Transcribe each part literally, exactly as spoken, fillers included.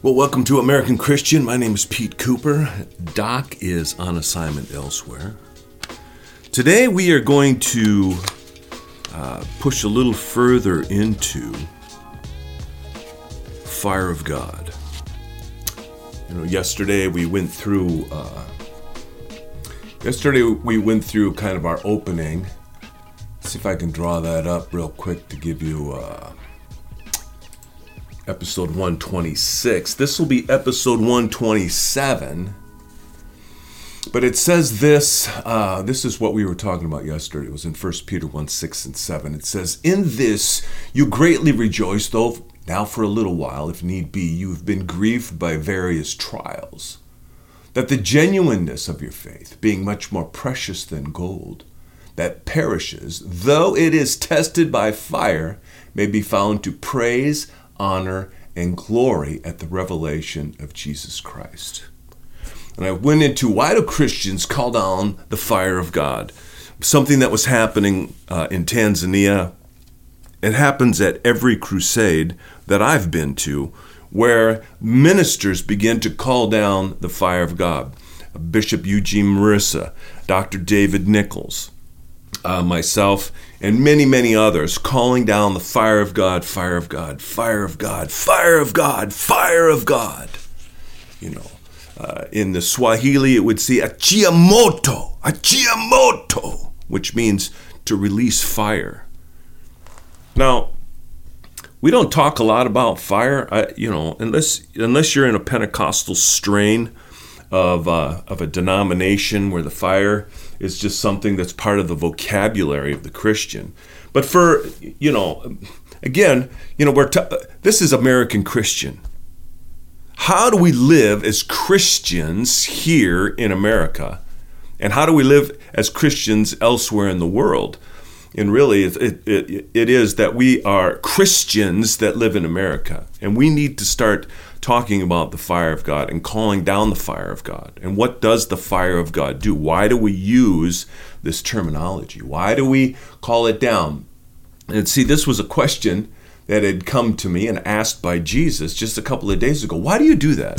Well, welcome to American Christian. My name is Pete Cooper. Doc is on assignment elsewhere. Today we are going to uh, push a little further into Fire of God. You know, yesterday we went through. Uh, yesterday we went through kind of our opening. Let's see if I can draw that up real quick to give you. Uh, Episode one twenty-six. This will be episode one twenty-seven. But it says this, uh, this is what we were talking about yesterday. It was in First Peter one, six and seven. It says, "In this you greatly rejoice, though now for a little while, if need be, you have been grieved by various trials, that the genuineness of your faith, being much more precious than gold, that perishes, though it is tested by fire, may be found to praise, honor, and glory at the revelation of Jesus Christ." And I went into why do Christians call down the fire of God? Something that was happening uh, in Tanzania. It happens at every crusade that I've been to, where ministers begin to call down the fire of God. Bishop Eugene Marissa, Doctor David Nichols, Uh, myself, and many, many others, calling down the fire of God, fire of God, fire of God, fire of God, fire of God. You know, uh, in the Swahili, it would say achia moto, achia moto, which means to release fire. Now, we don't talk a lot about fire, uh, you know, unless unless you're in a Pentecostal strain of uh, of a denomination where the fire is just something that's part of the vocabulary of the Christian. But for, you know, again, you know, we're t- this is American Christian. How do we live as Christians here in America? And how do we live as Christians elsewhere in the world? And really, it, it, it is that we are Christians that live in America. And we need to start talking about the fire of God and calling down the fire of God. And what does the fire of God do? Why do we use this terminology? Why do we call it down? And see, this was a question that had come to me and asked by Jesus just a couple of days ago. Why do you do that?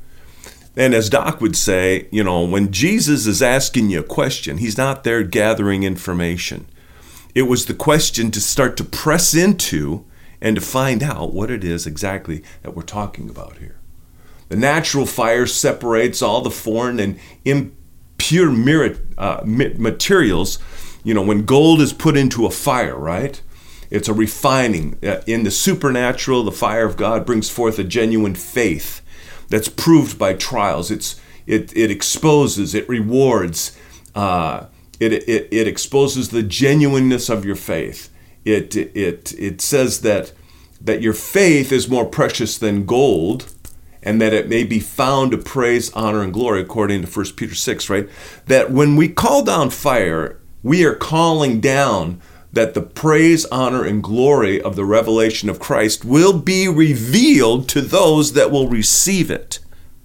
And as Doc would say, you know, when Jesus is asking you a question, he's not there gathering information. It was the question to start to press into and to find out what it is exactly that we're talking about here. The natural fire separates all the foreign and impure uh, materials. You know, when gold is put into a fire, right? It's a refining. In the supernatural, the fire of God brings forth a genuine faith that's proved by trials. It's it it exposes, it rewards, uh, it it it exposes the genuineness of your faith. It it it says that that your faith is more precious than gold, and that it may be found to praise, honor, and glory, according to First Peter six, right? That when we call down fire, we are calling down that the praise, honor, and glory of the revelation of Christ will be revealed to those that will receive it.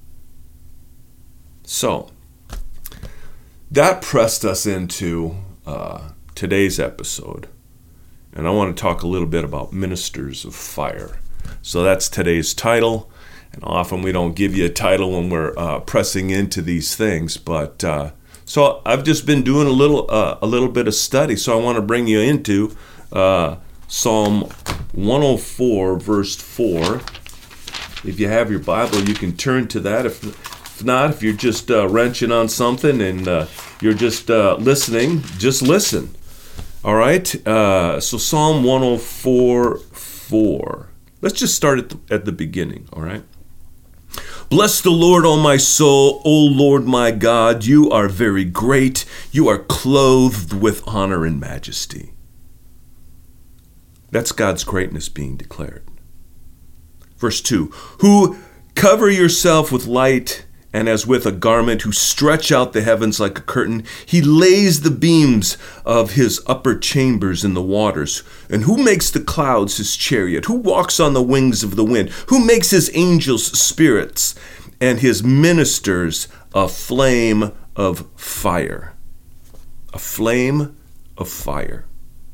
So, that pressed us into uh, today's episode. And I want to talk a little bit about ministers of fire. So that's today's title. And often we don't give you a title when we're uh, pressing into these things. But uh, so I've just been doing a little uh, a little bit of study. So I want to bring you into uh, Psalm one oh four, verse four. If you have your Bible, you can turn to that. If, if not, if you're just uh, wrenching on something and uh, you're just uh, listening, just listen. All right, uh, so Psalm one oh four, four. Let's just start at the, at the beginning, all right? "Bless the Lord, O my soul, O Lord my God, you are very great. You are clothed with honor and majesty." That's God's greatness being declared. Verse two, "Who cover yourself with light, and as with a garment, who stretch out the heavens like a curtain. He lays the beams of his upper chambers in the waters. And who makes the clouds his chariot? Who walks on the wings of the wind? Who makes his angels spirits and his ministers a flame of fire?" A flame of fire.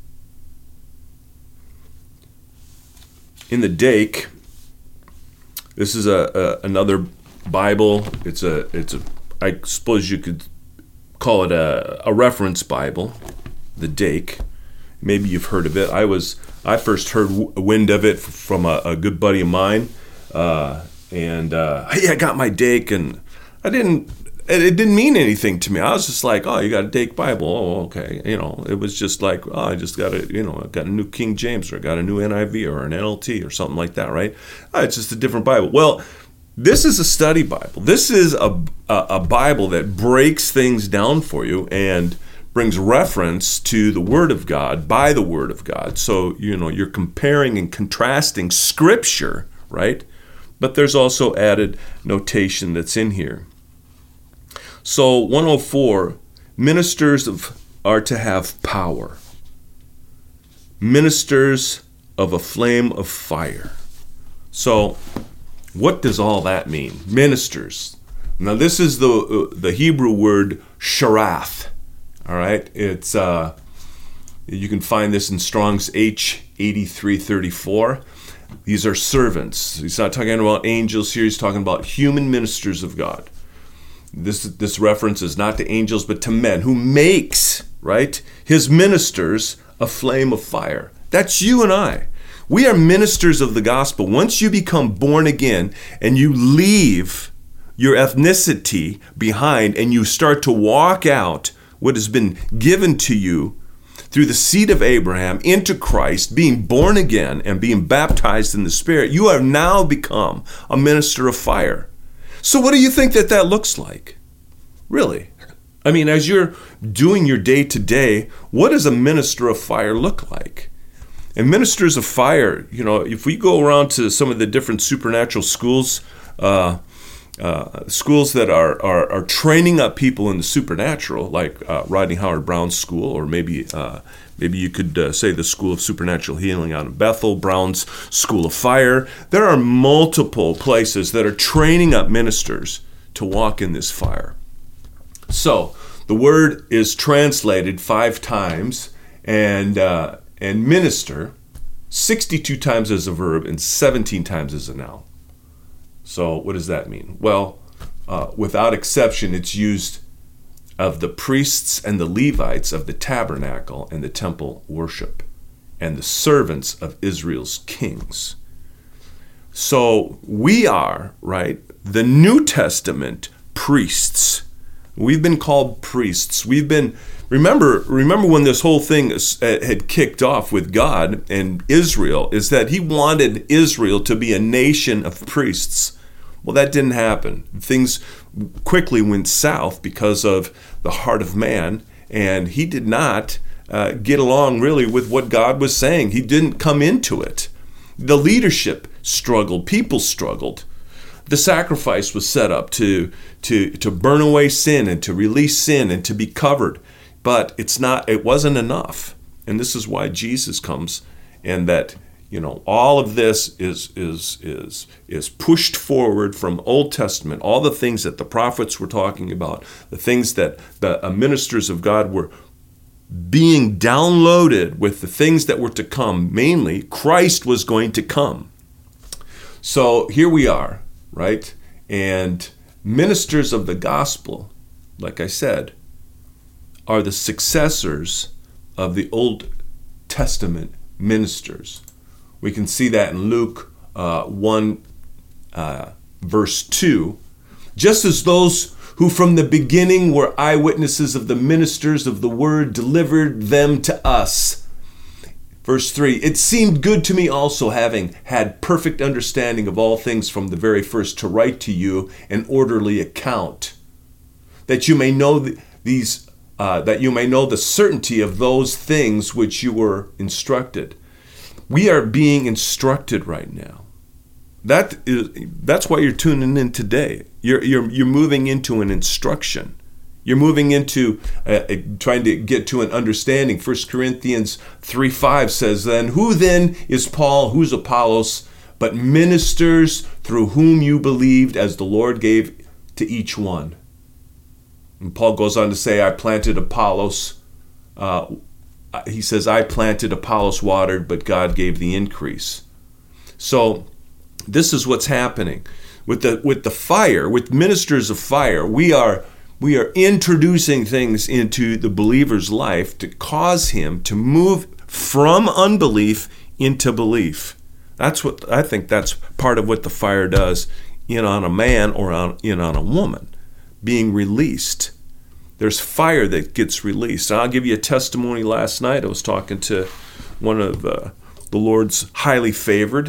In the Dake, This is a, a another Bible. It's a it's a I suppose you could call it a, a reference Bible, the Dake. Maybe you've heard of it. I was I first heard wind of it from a, a good buddy of mine, uh, and uh, hey, I got my Dake, and I didn't. It didn't mean anything to me. I was just like, oh, you got a Dake Bible. Oh, okay. You know, it was just like, oh, I just got a, you know, I got a new King James, or I got a new N I V or an N L T or something like that, right? Oh, it's just a different Bible. Well, this is a study Bible. This is a, a, a Bible that breaks things down for you and brings reference to the Word of God by the Word of God. So, you know, you're comparing and contrasting Scripture, right? But there's also added notation that's in here. So one oh four, ministers of, are to have power. Ministers of a flame of fire. So what does all that mean? Ministers. Now this is the uh, the Hebrew word sharath. All right, it's uh, you can find this in Strong's H eighty-three thirty-four. These are servants. He's not talking about angels here. He's talking about human ministers of God. This this reference is not to angels, but to men who makes, right, his ministers a flame of fire. That's you and I. We are ministers of the gospel. Once you become born again and you leave your ethnicity behind and you start to walk out what has been given to you through the seed of Abraham into Christ, being born again and being baptized in the Spirit, you have now become a minister of fire. So what do you think that that looks like? Really? I mean, as you're doing your day-to-day, what does a minister of fire look like? And ministers of fire, you know, if we go around to some of the different supernatural schools, uh, uh, schools that are, are are training up people in the supernatural, like uh, Rodney Howard Brown's school, or maybe uh, maybe you could uh, say the School of Supernatural Healing out of Bethel, Brown's School of Fire. There are multiple places that are training up ministers to walk in this fire. So the word is translated five times, and uh, and minister sixty-two times as a verb and seventeen times as a noun. So what does that mean? Well, uh, without exception, it's used of the priests and the Levites of the tabernacle and the temple worship, and the servants of Israel's kings. So we are, right, the New Testament priests. We've been called priests. We've been, remember, remember when this whole thing had kicked off with God and Israel, is that he wanted Israel to be a nation of priests. Well, that didn't happen. Things quickly went south because of the heart of man, and he did not uh, get along really with what God was saying. He didn't come into it. The leadership struggled. People struggled. The sacrifice was set up to, to, to burn away sin and to release sin and to be covered. But it's not, it wasn't enough. And this is why Jesus comes, and that, you know, all of this is is is is pushed forward from Old Testament, all the things that the prophets were talking about, the things that the uh, ministers of God were being downloaded with, the things that were to come. Mainly, Christ was going to come. So here we are, right? And ministers of the gospel, like I said, are the successors of the Old Testament ministers. We can see that in Luke uh, one, uh, verse two. Just as those who from the beginning were eyewitnesses of the ministers of the word delivered them to us. Verse three, it seemed good to me also, having had perfect understanding of all things from the very first, to write to you an orderly account, that you may know the, these, uh, that you may know the certainty of those things which you were instructed. We are being instructed right now. That is, that's why you're tuning in today. You're you're you're moving into an instruction. You're moving into uh, trying to get to an understanding. First Corinthians three five says, then, who then is Paul, who's Apollos, but ministers through whom you believed, as the Lord gave to each one. And Paul goes on to say, I planted Apollos, uh, he says, I planted, Apollos watered, but God gave the increase. So this is what's happening. With the with the fire, with ministers of fire, we are we are introducing things into the believer's life to cause him to move from unbelief into belief. That's what I think that's part of what the fire does in on a man or on in on a woman, being released. There's fire that gets released. I'll give you a testimony. Last night I was talking to one of uh, the Lord's highly favored,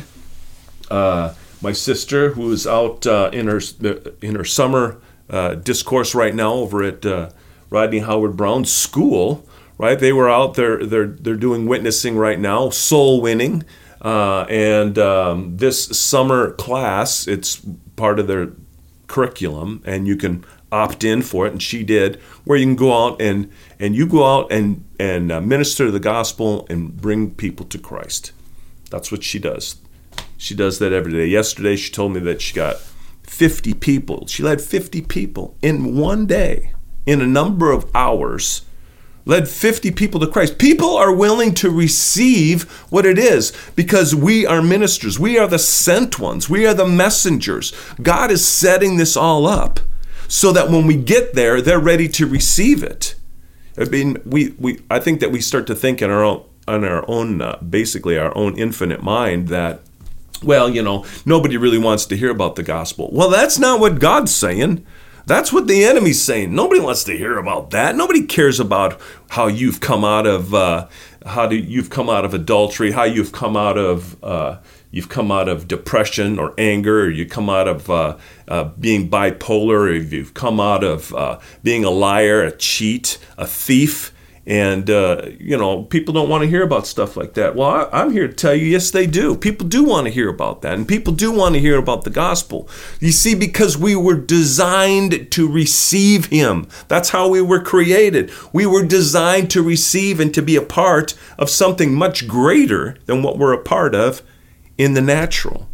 uh, my sister, who is out uh, in her in her summer uh, discourse right now over at uh, Rodney Howard Brown's school. Right, they were out there. They're they're doing witnessing right now, soul winning, uh, and um, this summer class, it's part of their curriculum, and you can opt in for it, and she did, where you can go out and and you go out and and uh, minister the gospel and bring people to Christ. That's what she does. She does that every day. Yesterday, she told me that she got fifty people. She led fifty people in one day, in a number of hours. Led fifty people to Christ. People are willing to receive what it is because we are ministers. We are the sent ones. We are the messengers. God is setting this all up so that when we get there, they're ready to receive it. I mean, we, we I think that we start to think in our own, on our own, uh, basically our own infinite mind that, well, you know, nobody really wants to hear about the gospel. Well, that's not what God's saying. That's what the enemy's saying. Nobody wants to hear about that. Nobody cares about how you've come out of uh, how do you've come out of adultery, how you've come out of uh, you've come out of depression or anger, or you come out of uh, uh, being bipolar, or you've come out of uh, being a liar, a cheat, a thief. And, uh, you know, people don't want to hear about stuff like that. Well, I, I'm here to tell you, yes, they do. People do want to hear about that. And people do want to hear about the gospel. You see, because we were designed to receive him. That's how we were created. We were designed to receive and to be a part of something much greater than what we're a part of in the natural.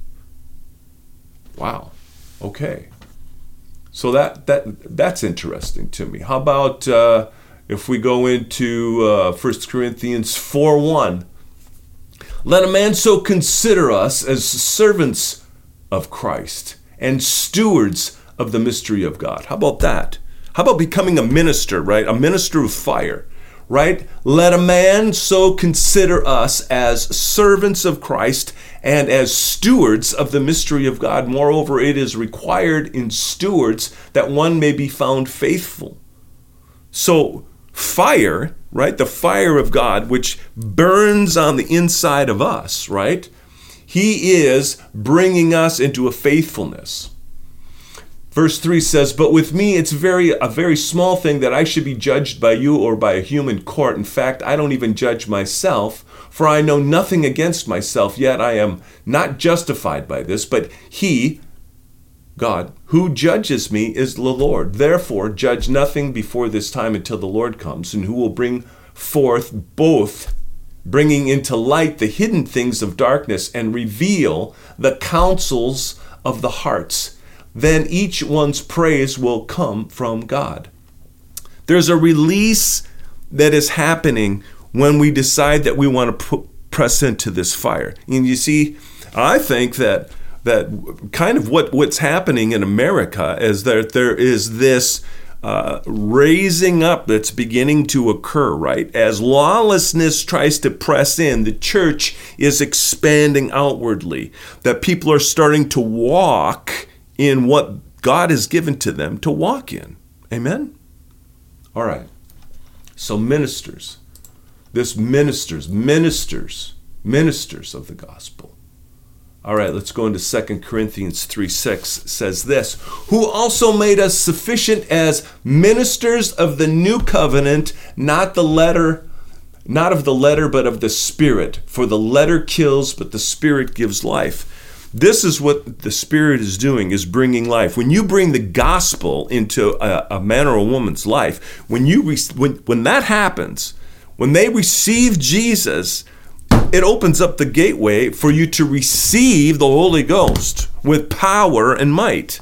Wow. Okay. So that that that's interesting to me. How about... Uh, If we go into uh, First Corinthians four one, let a man so consider us as servants of Christ and stewards of the mystery of God. How about that? How about becoming a minister, right? A minister of fire, right? Let a man so consider us as servants of Christ and as stewards of the mystery of God. Moreover, it is required in stewards that one may be found faithful. So, fire, right? The fire of God, which burns on the inside of us, right? He is bringing us into a faithfulness. Verse three says, but with me, it's very a very small thing that I should be judged by you or by a human court. In fact, I don't even judge myself, for I know nothing against myself, yet I am not justified by this, but he, God, who judges me is the Lord. Therefore, judge nothing before this time until the Lord comes, and who will bring forth both, bringing into light the hidden things of darkness and reveal the counsels of the hearts. Then each one's praise will come from God. There's a release that is happening when we decide that we want to put, press into this fire. And you see, I think that that kind of what, what's happening in America is that there is this uh, raising up that's beginning to occur, right? As lawlessness tries to press in, the church is expanding outwardly, that people are starting to walk in what God has given to them to walk in. Amen? All right. So ministers, this ministers, ministers, ministers of the gospel. All right, let's go into Second Corinthians three six. Says this, who also made us sufficient as ministers of the new covenant, not the letter, not of the letter, but of the Spirit. For the letter kills, but the Spirit gives life. This is what the Spirit is doing, is bringing life. When you bring the gospel into a, a man or a woman's life, when you re- when when that happens, when they receive Jesus, it opens up the gateway for you to receive the Holy Ghost with power and might.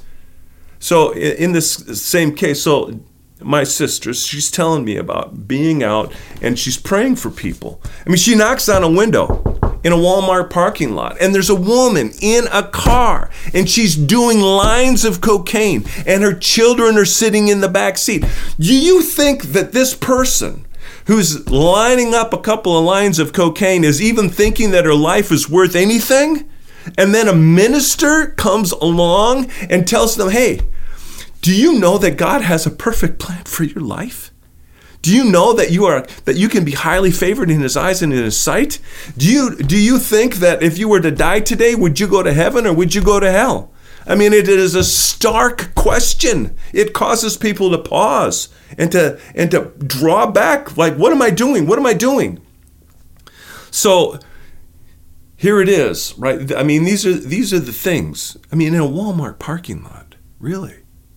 So in this same case, so my sister, she's telling me about being out and she's praying for people. I mean, she knocks on a window in a Walmart parking lot, and there's a woman in a car, and she's doing lines of cocaine, and her children are sitting in the back seat. Do you think that this person who's lining up a couple of lines of cocaine is even thinking that her life is worth anything? And then a minister comes along and tells them, hey, do you know that God has a perfect plan for your life? Do you know that you are that you can be highly favored in his eyes and in his sight? Do you do you think that if you were to die today, would you go to heaven or would you go to hell? I mean, it is a stark question. It causes people to pause and to and to draw back, like, what am I doing? What am I doing? So here it is, right? I mean, these are these are the things. I mean, in a Walmart parking lot, really.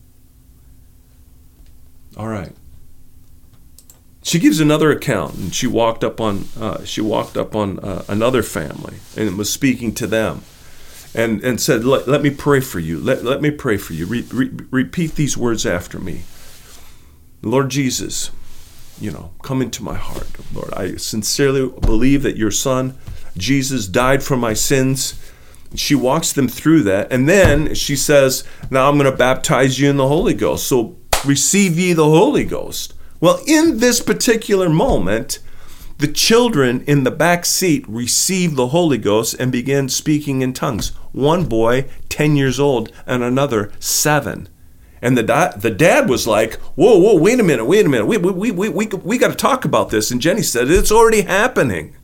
All right. She gives another account, and she walked up on uh, she walked up on uh, another family and was speaking to them, and and said, "Let, let me pray for you. Let let me pray for you. Re, re, repeat these words after me. Lord Jesus, you know, come into my heart, Lord. I sincerely believe that your Son Jesus died for my sins." She walks them through that, and then she says, "Now I'm going to baptize you in the Holy Ghost. So receive ye the Holy Ghost." Well, in this particular moment, the children in the back seat received the Holy Ghost and began speaking in tongues. One boy, ten years old, and another, seven. And the da- the dad was like, whoa, whoa, wait a minute, wait a minute. We, we, we, we, we, we got to talk about this. And Jenny said, it's already happening.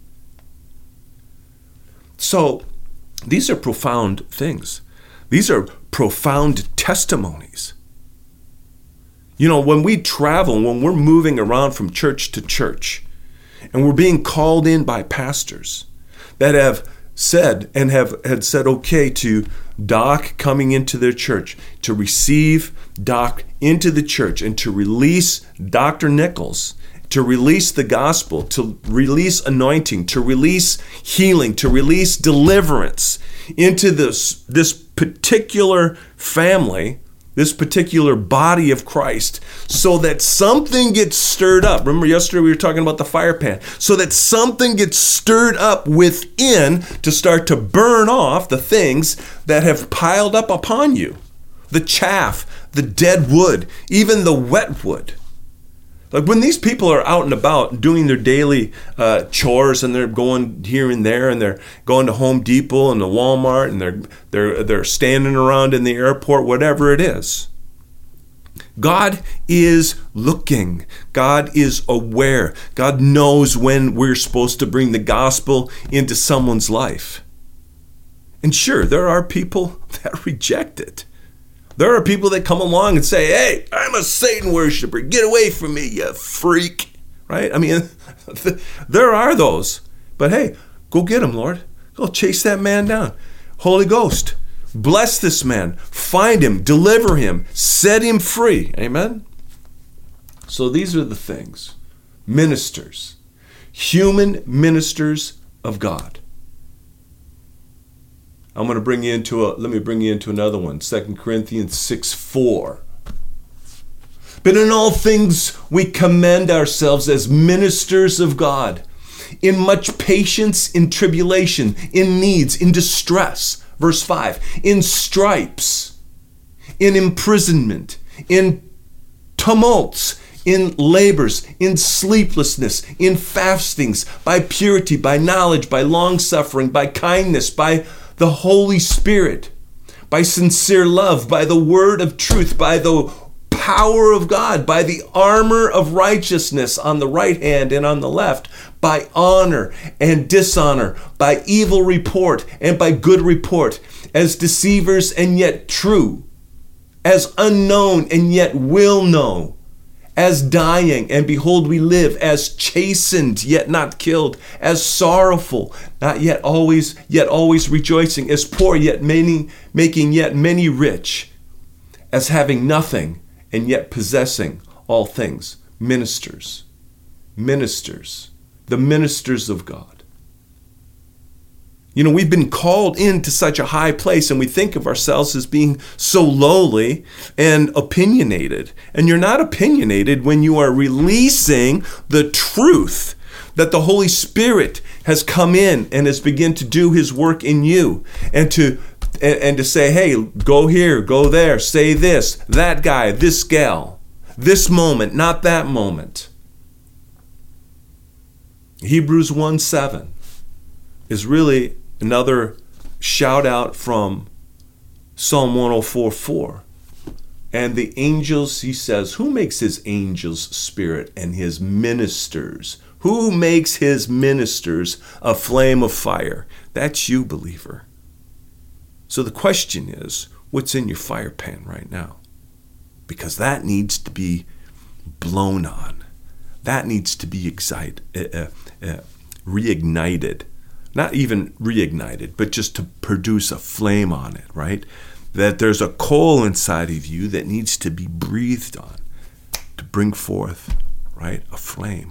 So these are profound things. These are profound testimonies. You know, when we travel, when we're moving around from church to church, and we're being called in by pastors that have said and have had said okay to Doc coming into their church, to receive Doc into the church, and to release Doctor Nichols, to release the gospel, to release anointing, to release healing, to release deliverance into this, this particular family, this particular body of Christ, so that something gets stirred up. Remember yesterday we were talking about the fire pan. So that something gets stirred up within to start to burn off the things that have piled up upon you. The chaff, the dead wood, even the wet wood. Like when these people are out and about doing their daily uh, chores, and they're going here and there, and they're going to Home Depot and the Walmart, and they're they're they're standing around in the airport, whatever it is. God is looking. God is aware. God knows when we're supposed to bring the gospel into someone's life. And sure, there are people that reject it. There are people that come along and say, hey, I'm a Satan worshiper. Get away from me, you freak. Right? I mean, there are those. But hey, go get him, Lord. Go chase that man down. Holy Ghost, bless this man. Find him. Deliver him. Set him free. Amen? So these are the things. Ministers. Human ministers of God. I'm going to bring you into a, let me bring you into another one. Second Corinthians six four. But in all things we commend ourselves as ministers of God, in much patience, in tribulation, in needs, in distress. Verse five. In stripes, in imprisonment, in tumults, in labors, in sleeplessness, in fastings, by purity, by knowledge, by long-suffering, by kindness, by the Holy Spirit, by sincere love, by the word of truth, by the power of God, by the armor of righteousness on the right hand and on the left, by honor and dishonor, by evil report and by good report, as deceivers and yet true, as unknown and yet will know, as dying, and behold we live, as chastened, yet not killed, as sorrowful, not yet always, yet always rejoicing, as poor, yet many, making yet many rich, as having nothing, and yet possessing all things. Ministers, ministers, the ministers of God. You know, we've been called into such a high place, and we think of ourselves as being so lowly and opinionated. And you're not opinionated when you are releasing the truth that the Holy Spirit has come in and has begun to do his work in you, and to and, and to say, hey, go here, go there, say this, that guy, this gal, this moment, not that moment. Hebrews one seven is really another shout out from Psalm one oh four four. And the angels, he says, who makes his angels spirit and his ministers? Who makes his ministers a flame of fire? That's you, believer. So the question is, what's in your fire pan right now? Because that needs to be blown on. That needs to be excite, uh, uh, reignited. Not even reignited, but just to produce a flame on it, right? That there's a coal inside of you that needs to be breathed on to bring forth, right, a flame.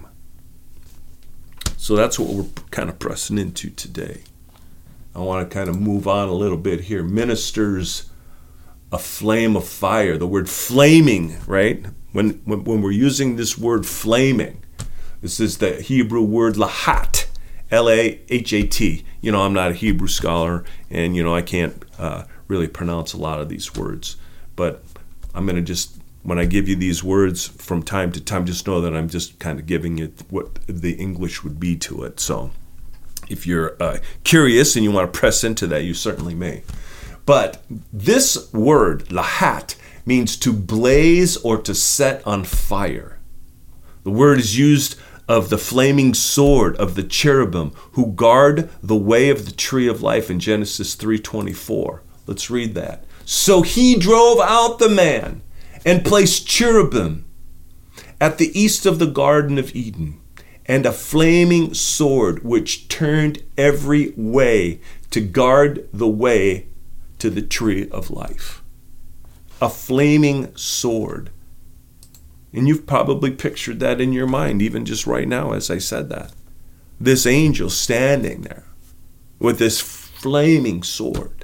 So that's what we're kind of pressing into today. I want to kind of move on a little bit here. Ministers a flame of fire. The word flaming, right? When, when, when we're using this word flaming, this is the Hebrew word lahat, L A H A T. You know, I'm not a Hebrew scholar, and, you know, I can't uh, really pronounce a lot of these words. But I'm going to just, when I give you these words from time to time, just know that I'm just kind of giving it what the English would be to it. So if you're uh, curious and you want to press into that, you certainly may. But this word, lahat, means to blaze or to set on fire. The word is used of the flaming sword of the cherubim who guard the way of the tree of life in Genesis three twenty-four. Let's read that. So he drove out the man and placed cherubim at the east of the Garden of Eden, and a flaming sword which turned every way to guard the way to the tree of life. A flaming sword. And you've probably pictured that in your mind, even just right now as I said that. This angel standing there with this flaming sword.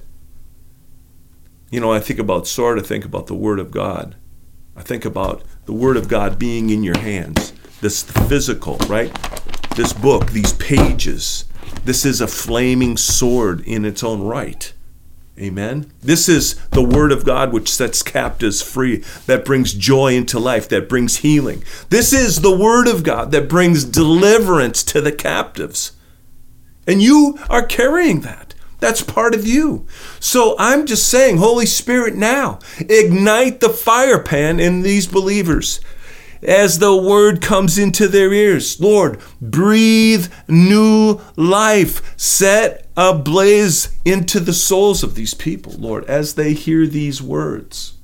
You know, I think about sword, I think about the Word of God. I think about the Word of God being in your hands. This physical, right? This book, these pages. This is a flaming sword in its own right. Amen. This is the Word of God which sets captives free, that brings joy into life, that brings healing. This is the Word of God that brings deliverance to the captives. And you are carrying that. That's part of you. So I'm just saying, Holy Spirit, now ignite the fire pan in these believers as the word comes into their ears. Lord, breathe new life. Set a blaze into the souls of these people, Lord, as they hear these words.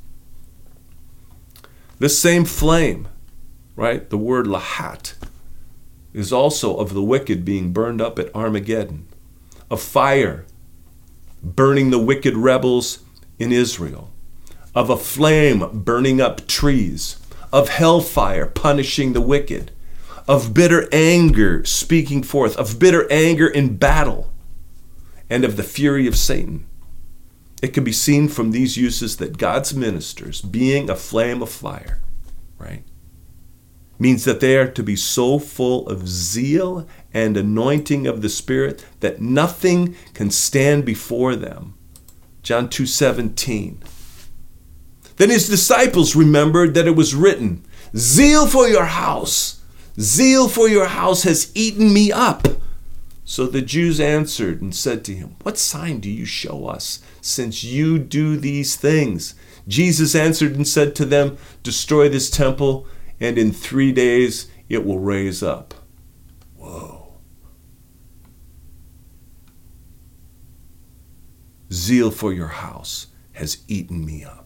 This same flame, right, the word lahat, is also of the wicked being burned up at Armageddon, a fire burning the wicked rebels in Israel, of a flame burning up trees, of hellfire punishing the wicked, of bitter anger speaking forth, of bitter anger in battle, and of the fury of Satan. It can be seen from these uses that God's ministers, being a flame of fire, right, means that they are to be so full of zeal and anointing of the Spirit that nothing can stand before them. John two seventeen. Then his disciples remembered that it was written, zeal for your house, zeal for your house has eaten me up. So the Jews answered and said to him, what sign do you show us, since you do these things? Jesus answered and said to them, destroy this temple, and in three days it will raise up. Whoa. Zeal for your house has eaten me up.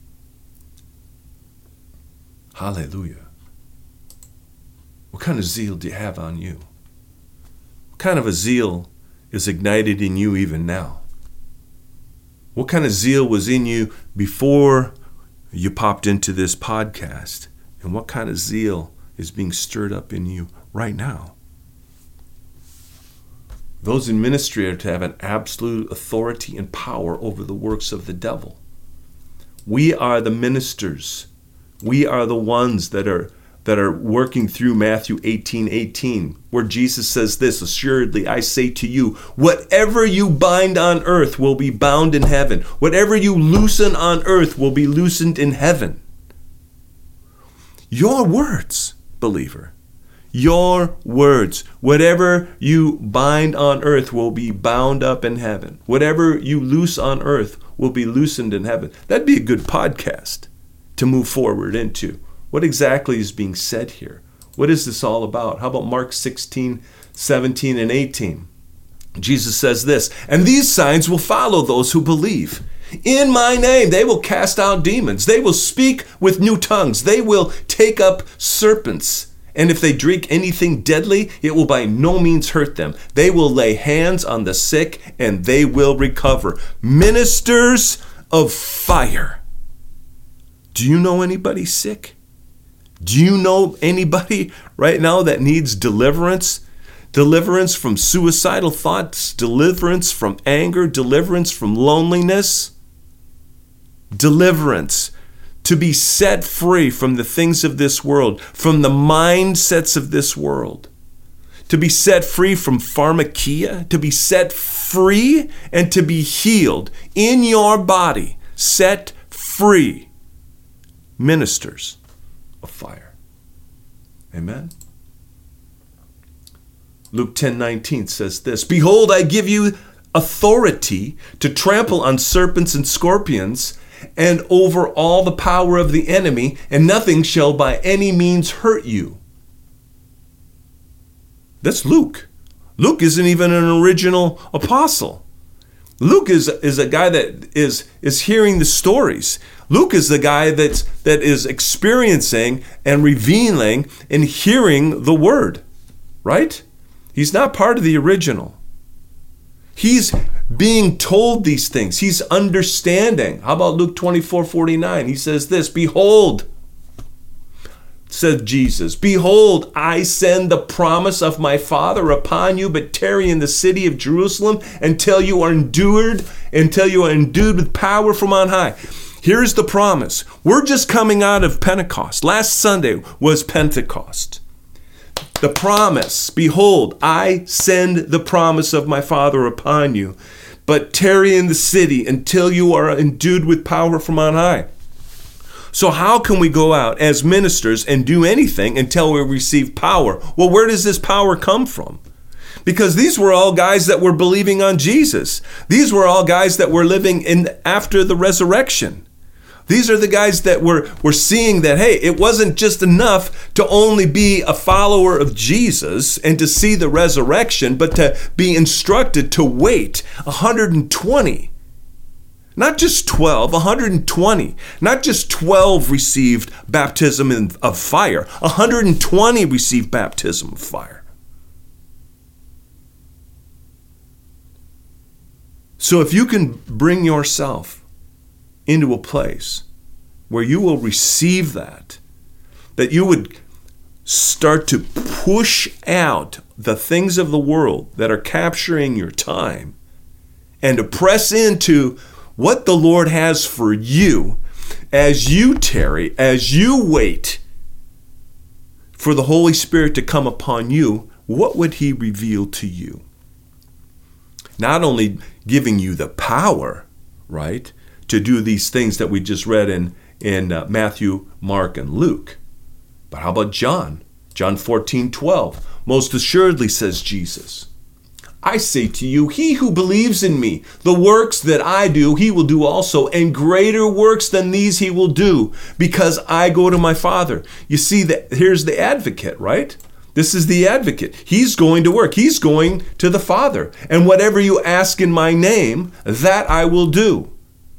Hallelujah. What kind of zeal do you have on you? What kind of a zeal is ignited in you even now? What kind of zeal was in you before you popped into this podcast? And what kind of zeal is being stirred up in you right now? Those in ministry are to have an absolute authority and power over the works of the devil. We are the ministers. We are the ones that are that are working through Matthew eighteen eighteen, where Jesus says this, assuredly, I say to you, whatever you bind on earth will be bound in heaven. Whatever you loosen on earth will be loosened in heaven. Your words, believer, your words, whatever you bind on earth will be bound up in heaven. Whatever you loose on earth will be loosened in heaven. That'd be a good podcast to move forward into. What exactly is being said here? What is this all about? How about Mark sixteen, seventeen, and eighteen? Jesus says this, and these signs will follow those who believe. In my name, they will cast out demons. They will speak with new tongues. They will take up serpents. And if they drink anything deadly, it will by no means hurt them. They will lay hands on the sick and they will recover. Ministers of fire. Do you know anybody sick? Do you know anybody right now that needs deliverance? Deliverance from suicidal thoughts, deliverance from anger, deliverance from loneliness. Deliverance, to be set free from the things of this world, from the mindsets of this world, to be set free from pharmakia, to be set free and to be healed in your body, set free. Ministers of fire. Amen. Luke ten nineteen says this, behold, I give you authority to trample on serpents and scorpions and over all the power of the enemy, and nothing shall by any means hurt you. That's Luke. Luke isn't even an original apostle. Luke is, is a guy that is, is hearing the stories. Luke is the guy that's, that is experiencing and revealing and hearing the word, right? He's not part of the original. He's being told these things. He's understanding. How about Luke twenty-four forty-nine? He says this, behold, said Jesus, behold, I send the promise of my Father upon you, but tarry in the city of Jerusalem until you are endued, until you are endued with power from on high. Here's the promise. We're just coming out of Pentecost. Last Sunday was Pentecost. The promise, behold, I send the promise of my Father upon you, but tarry in the city until you are endued with power from on high. So how can we go out as ministers and do anything until we receive power? Well, where does this power come from? Because these were all guys that were believing on Jesus. These were all guys that were living in after the resurrection. These are the guys that were, were seeing that, hey, it wasn't just enough to only be a follower of Jesus and to see the resurrection, but to be instructed to wait one hundred twenty. Not just twelve, one hundred twenty. Not just twelve received baptism in, of fire. one hundred twenty received baptism of fire. So if you can bring yourself into a place where you will receive that, that you would start to push out the things of the world that are capturing your time and to press into what the Lord has for you as you tarry, as you wait for the Holy Spirit to come upon you, what would He reveal to you? Not only giving you the power, right, to do these things that we just read in, in uh, Matthew, Mark, and Luke. But how about John? John fourteen twelve. Most assuredly, says Jesus, I say to you, he who believes in me, the works that I do, he will do also, and greater works than these he will do, because I go to my Father. You see, that here's the advocate, right? This is the advocate. He's going to work. He's going to the Father. And whatever you ask in my name, that I will do.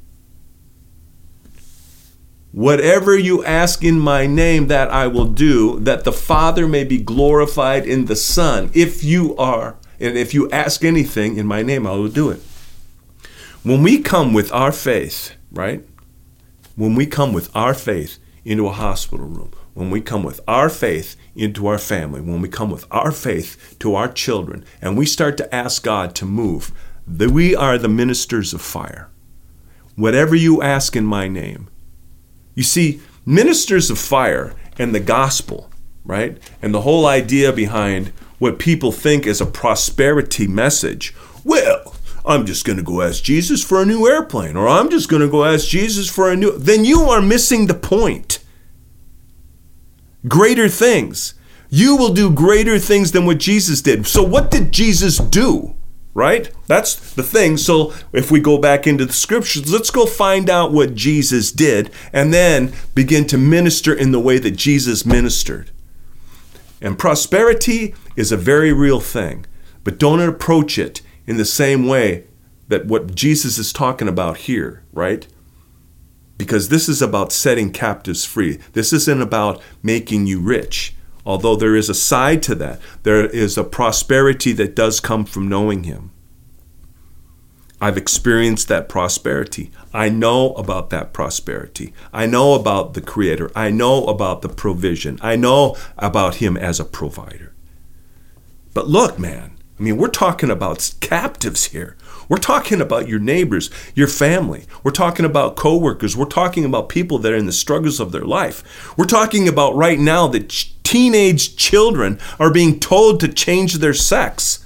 Whatever you ask in my name, that I will do, that the Father may be glorified in the Son. If you are, and if you ask anything in my name, I will do it. When we come with our faith, right? When we come with our faith into a hospital room, when we come with our faith into our family, when we come with our faith to our children, and we start to ask God to move, that we are the ministers of fire. Whatever you ask in my name. You see, ministers of fire and the gospel right? And the whole idea behind what people think is a prosperity message, well, I'm just going to go ask Jesus for a new airplane, or I'm just going to go ask Jesus for a new, then you are missing the point. Greater things. You will do greater things than what Jesus did. So what did Jesus do? Right? That's the thing. So if we go back into the scriptures, let's go find out what Jesus did and then begin to minister in the way that Jesus ministered. And prosperity is a very real thing, but don't approach it in the same way that what Jesus is talking about here, right? Because this is about setting captives free. This isn't about making you rich. Although there is a side to that. There is a prosperity that does come from knowing Him. I've experienced that prosperity. I know about that prosperity. I know about the Creator. I know about the provision. I know about Him as a provider. But look, man, I mean, we're talking about captives here. We're talking about your neighbors, your family. We're talking about coworkers. We're talking about people that are in the struggles of their life. We're talking about right now that ch- teenage children are being told to change their sex.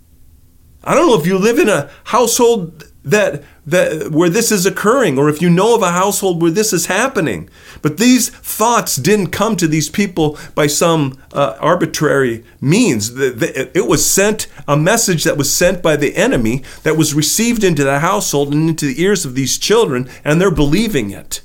I don't know if you live in a household that that where this is occurring, or if you know of a household where this is happening. But these thoughts didn't come to these people by some uh, arbitrary means. The, the, it was sent, a message that was sent by the enemy that was received into the household and into the ears of these children, and they're believing it.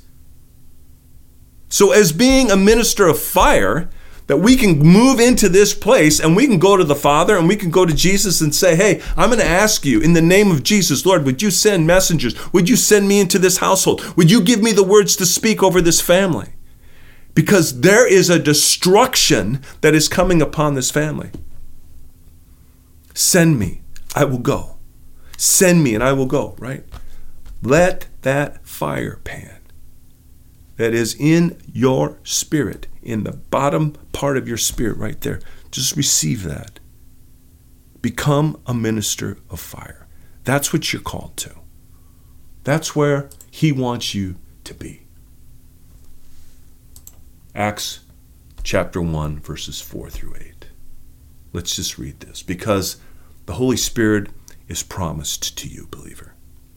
So as being a minister of fire, that we can move into this place and we can go to the Father and we can go to Jesus and say, hey, I'm going to ask you in the name of Jesus, Lord, would you send messengers? Would you send me into this household? Would you give me the words to speak over this family? Because there is a destruction that is coming upon this family. Send me, I will go. Send me and I will go, right? Let that fire pan that is in your spirit, in the bottom part of your spirit right there, just receive that. Become a minister of fire. That's what you're called to. That's where He wants you to be. Acts chapter one, verses four through eight. Let's just read this, because the Holy Spirit is promised to you, believer.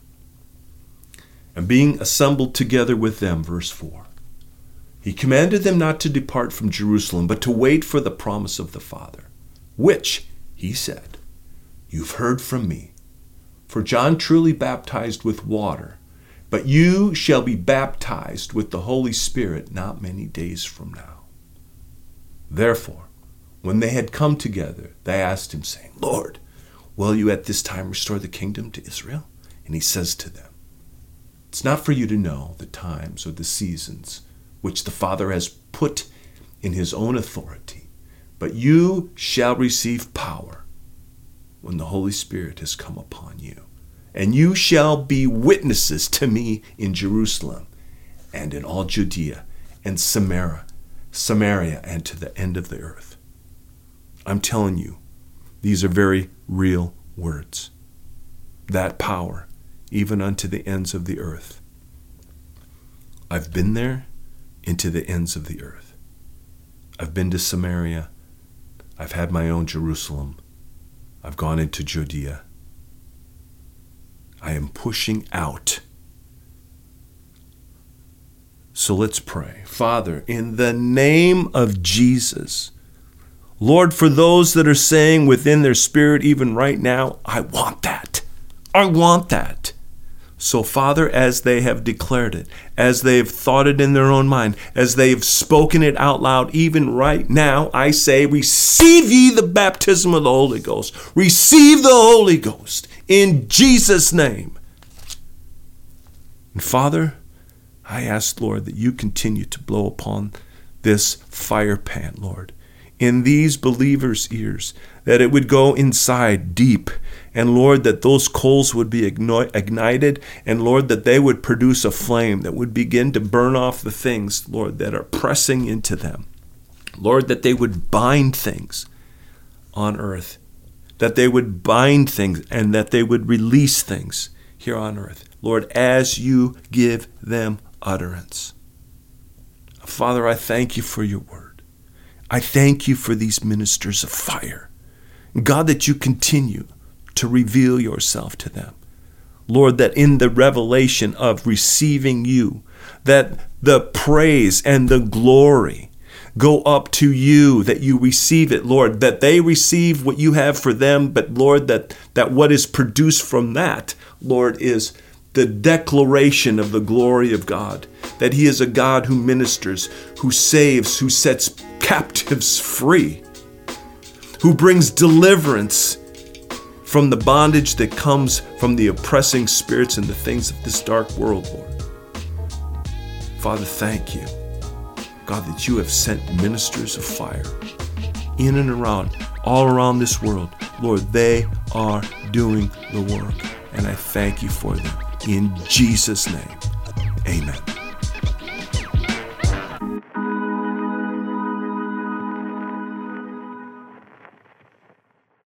And being assembled together with them, verse four, He commanded them not to depart from Jerusalem, but to wait for the promise of the Father, which, He said, you've heard from me. For John truly baptized with water, but you shall be baptized with the Holy Spirit not many days from now. Therefore, when they had come together, they asked Him, saying, Lord, will you at this time restore the kingdom to Israel? And He says to them, it's not for you to know the times or the seasons which the Father has put in His own authority, but you shall receive power when the Holy Spirit has come upon you. And you shall be witnesses to me in Jerusalem and in all Judea and Samaria, Samaria and to the end of the earth. I'm telling you, these are very real words. That power, even unto the ends of the earth. I've been there into the ends of the earth. I've been to Samaria. I've had my own Jerusalem. I've gone into Judea. I am pushing out. So let's pray. Father, in the name of Jesus, Lord, for those that are saying within their spirit even right now, I want that. I want that. So, Father, as they have declared it, as they've thought it in their own mind, as they've spoken it out loud, even right now, I say, receive ye the baptism of the Holy Ghost. Receive the Holy Ghost in Jesus' name. And Father, I ask, Lord, that you continue to blow upon this fire pan, Lord, in these believers' ears, that it would go inside deep. And Lord, that those coals would be ignited, and Lord, that they would produce a flame that would begin to burn off the things, Lord, that are pressing into them. Lord, that they would bind things on earth, that they would bind things, and that they would release things here on earth. Lord, as you give them utterance. Father, I thank you for your word. I thank you for these ministers of fire. God, that you continue to reveal yourself to them. Lord, that in the revelation of receiving you, that the praise and the glory go up to you, that you receive it, Lord, that they receive what you have for them, but Lord, that, that what is produced from that, Lord, is the declaration of the glory of God, that he is a God who ministers, who saves, who sets captives free, who brings deliverance from the bondage that comes from the oppressing spirits and the things of this dark world, Lord. Father, thank you, God, that you have sent ministers of fire in and around, all around this world. Lord, they are doing the work, and I thank you for them. In Jesus' name, amen.